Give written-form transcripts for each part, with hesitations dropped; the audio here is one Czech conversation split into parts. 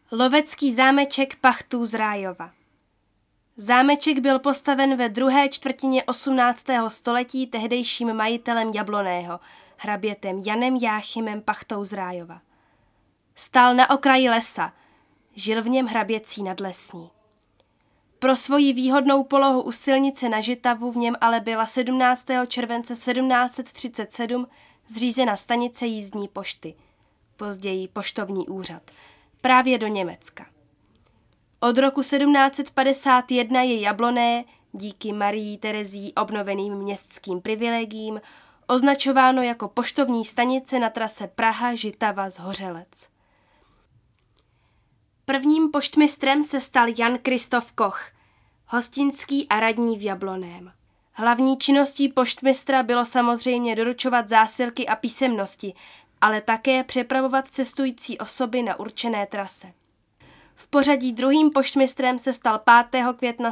Lovecký zámeček Pachtů z Rájova. Zámeček byl postaven ve druhé čtvrtině 18. století tehdejším majitelem Jabloného, hrabětem Janem Jáchymem Pachtou z Rájova. Stál na okraji lesa, žil v něm hraběcí nadlesní. Pro svoji výhodnou polohu u silnice na Žitavu v něm ale byla 17. července 1737 zřízena stanice jízdní pošty, později poštovní úřad, právě do Německa. Od roku 1751 je Jabloné díky Marii Terezii obnoveným městským privilegiím označováno jako poštovní stanice na trase Praha-Žitava-Zhořelec. Prvním poštmistrem se stal Jan Kristof Koch, hostinský a radní v Jabloném. Hlavní činností poštmistra bylo samozřejmě doručovat zásilky a písemnosti, ale také přepravovat cestující osoby na určené trase. V pořadí druhým poštmistrem se stal 5. května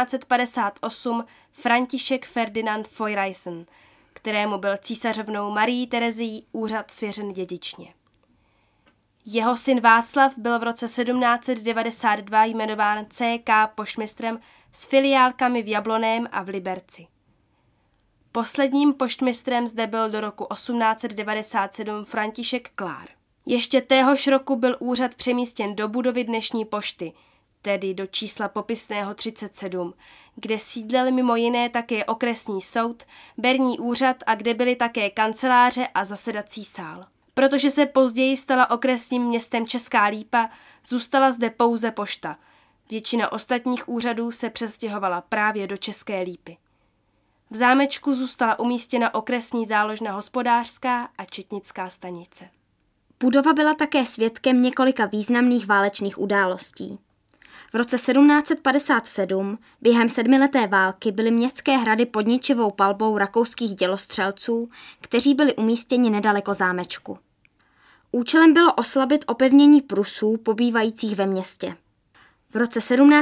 1758 František Ferdinand Foyreisen, kterému byl císařovnou Marií Terezií úřad svěřen dědičně. Jeho syn Václav byl v roce 1792 jmenován CK poštmistrem s filiálkami v Jabloném a v Liberci. Posledním poštmistrem zde byl do roku 1897 František Klár. Ještě téhož roku byl úřad přemístěn do budovy dnešní pošty, tedy do čísla popisného 37, kde sídlil mimo jiné také okresní soud, berní úřad a kde byly také kanceláře a zasedací sál. Protože se později stala okresním městem Česká Lípa, zůstala zde pouze pošta. Většina ostatních úřadů se přestěhovala právě do České Lípy. V zámečku zůstala umístěna okresní záložna hospodářská a četnická stanice. Budova byla také svědkem několika významných válečných událostí. V roce 1757 během sedmileté války byly městské hrady pod ničivou palbou rakouských dělostřelců, kteří byli umístěni nedaleko zámečku. Účelem bylo oslabit opevnění Prusů pobývajících ve městě. V roce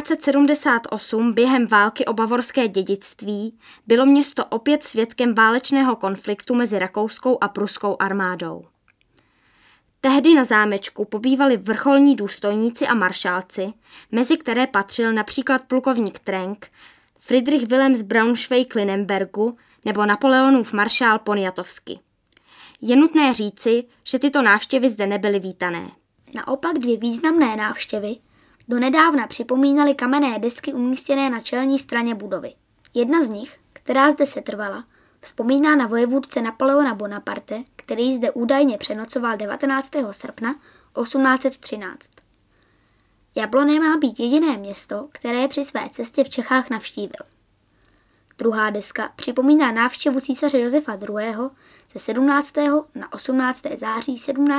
1778 během války o bavorské dědictví bylo město opět svědkem válečného konfliktu mezi rakouskou a pruskou armádou. Tehdy na zámečku pobývali vrcholní důstojníci a maršálci, mezi které patřil například plukovník Trenk, Friedrich Wilhelm z Braunschweig-Lüneburgu nebo Napoleonův maršál Poniatowski. Je nutné říci, že tyto návštěvy zde nebyly vítané. Naopak dvě významné návštěvy donedávna připomínaly kamenné desky umístěné na čelní straně budovy. Jedna z nich, která zde setrvala, vzpomíná na vojevůdce Napoleona Bonaparte, který zde údajně přenocoval 19. srpna 1813. Jabloné má být jediné město, které při své cestě v Čechách navštívil. Druhá deska připomíná návštěvu císaře Josefa II. Ze 17. na 18. září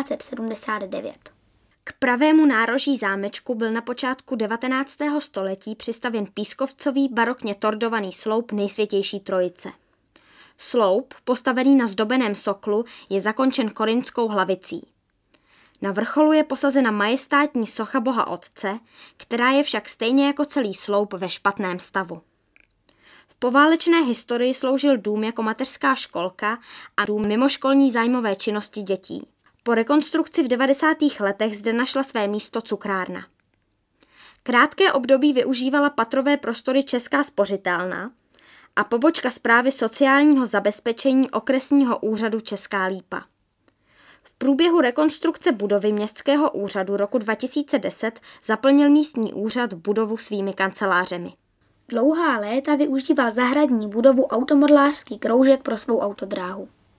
1779. K pravému nároží zámečku byl na počátku 19. století přistavěn pískovcový barokně tordovaný sloup Nejsvětější Trojice. Sloup, postavený na zdobeném soklu, je zakončen korintskou hlavicí. Na vrcholu je posazena majestátní socha Boha Otce, která je však stejně jako celý sloup ve špatném stavu. V poválečné historii sloužil dům jako mateřská školka a dům mimoškolní zájmové činnosti dětí. Po rekonstrukci v 90. letech zde našla své místo cukrárna. Krátké období využívala patrové prostory Česká spořitelna a pobočka správy sociálního zabezpečení okresního úřadu Česká Lípa. V průběhu rekonstrukce budovy městského úřadu roku 2010 zaplnil místní úřad budovu svými kancelářemi. Dlouhá léta využíval zahradní budovu automodlářský kroužek pro svou autodráhu.